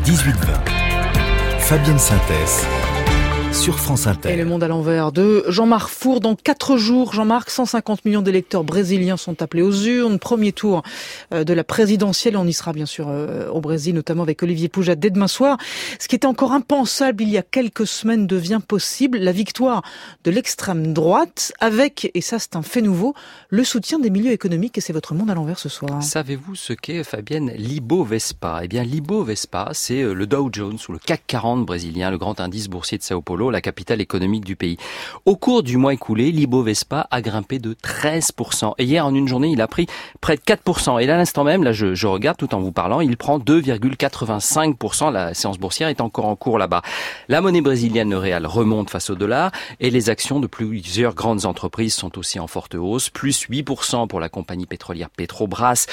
18h20. Fabienne Synthès sur France Inter. Et le monde à l'envers de Jean-Marc Four. Dans 4 jours, Jean-Marc, 150 millions d'électeurs brésiliens sont appelés aux urnes. Premier tour de la présidentielle. On y sera bien sûr au Brésil, notamment avec Olivier Pouget dès demain soir. Ce qui était encore impensable il y a quelques semaines devient possible. La victoire de l'extrême droite avec, et ça c'est un fait nouveau, le soutien des milieux économiques. Et c'est votre monde à l'envers ce soir. Savez-vous ce qu'est, Fabienne, l'Ibovespa ? Eh bien, l'Ibovespa, c'est le Dow Jones ou le CAC 40 brésilien, le grand indice boursier de Sao Paulo, la capitale économique du pays. Au cours du mois écoulé, l'Ibovespa a grimpé de 13%. Et hier, en une journée, il a pris près de 4%. Et là, à l'instant même, là, je regarde tout en vous parlant, il prend 2,85%. La séance boursière est encore en cours là-bas. La monnaie brésilienne, le réal, remonte face au dollar. Et les actions de plusieurs grandes entreprises sont aussi en forte hausse. Plus 8% pour la compagnie pétrolière Petrobras,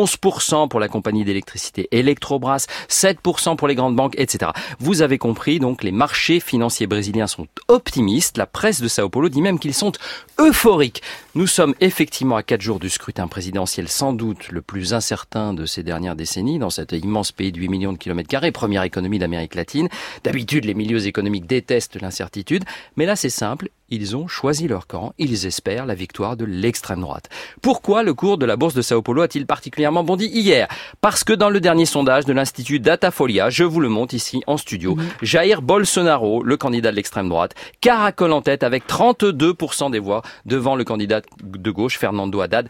11% pour la compagnie d'électricité Electrobras, 7% pour les grandes banques, etc. Vous avez compris, donc, les marchés financiers brésiliens sont optimistes. La presse de Sao Paulo dit même qu'ils sont euphoriques. Nous sommes effectivement à 4 jours du scrutin présidentiel, sans doute le plus incertain de ces dernières décennies, dans cet immense pays de 8 millions de kilomètres carrés, première économie d'Amérique latine. D'habitude, les milieux économiques détestent l'incertitude, mais là c'est simple. Ils ont choisi leur camp, ils espèrent la victoire de l'extrême droite. Pourquoi le cours de la bourse de Sao Paulo a-t-il particulièrement bondi hier ? Parce que dans le dernier sondage de l'Institut Datafolia, je vous le montre ici en studio, Jair Bolsonaro, le candidat de l'extrême droite, caracole en tête avec 32% des voix devant le candidat de gauche, Fernando Haddad,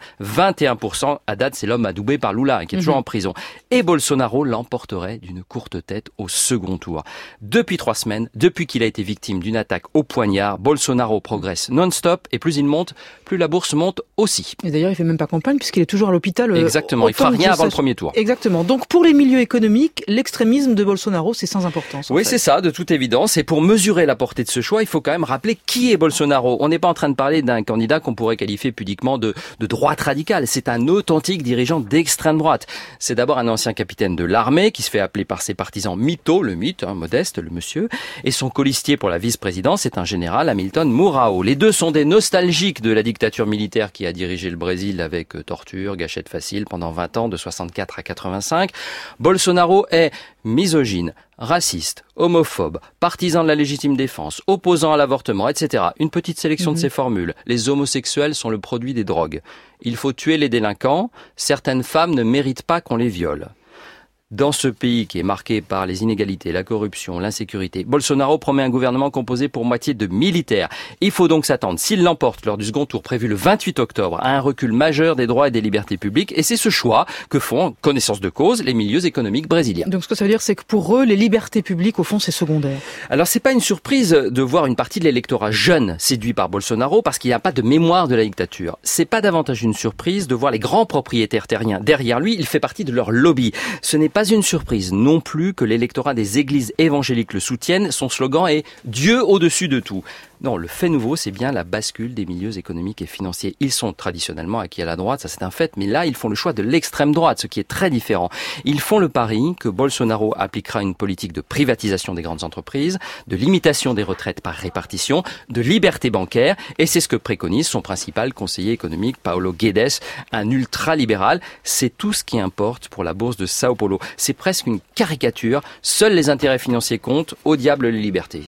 21%. Haddad, c'est l'homme adoubé par Lula, qui est toujours en prison. Et Bolsonaro l'emporterait d'une courte tête au second tour. Depuis 3 semaines, depuis qu'il a été victime d'une attaque au poignard, Bolsonaro progresse non-stop et plus il monte, plus la bourse monte aussi. Et d'ailleurs, il fait même pas campagne puisqu'il est toujours à l'hôpital. Exactement, il fera rien avant le premier tour. Exactement. Donc pour les milieux économiques, l'extrémisme de Bolsonaro, c'est sans importance. Oui, c'est ça, de toute évidence. Et pour mesurer la portée de ce choix, il faut quand même rappeler qui est Bolsonaro. On n'est pas en train de parler d'un candidat qu'on pourrait qualifier pudiquement de droite radicale. C'est un authentique dirigeant d'extrême droite. C'est d'abord un ancien capitaine de l'armée qui se fait appeler par ses partisans Mito, le mythe, modeste, le monsieur. Et son colistier pour la vice-présidence, c'est un général, Hamilton Mourão. Les deux sont des nostalgiques de la dictature militaire qui a dirigé le Brésil avec torture, gâchette facile pendant 20 ans, de 64 à 85. Bolsonaro est misogyne, raciste, homophobe, partisan de la légitime défense, opposant à l'avortement, etc. Une petite sélection de ces formules. Les homosexuels sont le produit des drogues. Il faut tuer les délinquants. Certaines femmes ne méritent pas qu'on les viole. Dans ce pays qui est marqué par les inégalités, la corruption, l'insécurité, Bolsonaro promet un gouvernement composé pour moitié de militaires. Il faut donc s'attendre, s'il l'emporte lors du second tour prévu le 28 octobre, à un recul majeur des droits et des libertés publiques. Et c'est ce choix que font, en connaissance de cause, les milieux économiques brésiliens. Donc ce que ça veut dire, c'est que pour eux, les libertés publiques, au fond, c'est secondaire. Alors c'est pas une surprise de voir une partie de l'électorat jeune séduit par Bolsonaro parce qu'il n'y a pas de mémoire de la dictature. C'est pas davantage une surprise de voir les grands propriétaires terriens derrière lui. Il fait partie de leur lobby. Ce n'est pas une surprise non plus que l'électorat des églises évangéliques le soutienne. Son slogan est « Dieu au-dessus de tout ». Non, le fait nouveau, c'est bien la bascule des milieux économiques et financiers. Ils sont traditionnellement acquis à la droite, ça c'est un fait, mais là, ils font le choix de l'extrême droite, ce qui est très différent. Ils font le pari que Bolsonaro appliquera une politique de privatisation des grandes entreprises, de limitation des retraites par répartition, de liberté bancaire, et c'est ce que préconise son principal conseiller économique, Paulo Guedes, un ultra-libéral. C'est tout ce qui importe pour la bourse de Sao Paulo. C'est presque une caricature. Seuls les intérêts financiers comptent, au diable les libertés.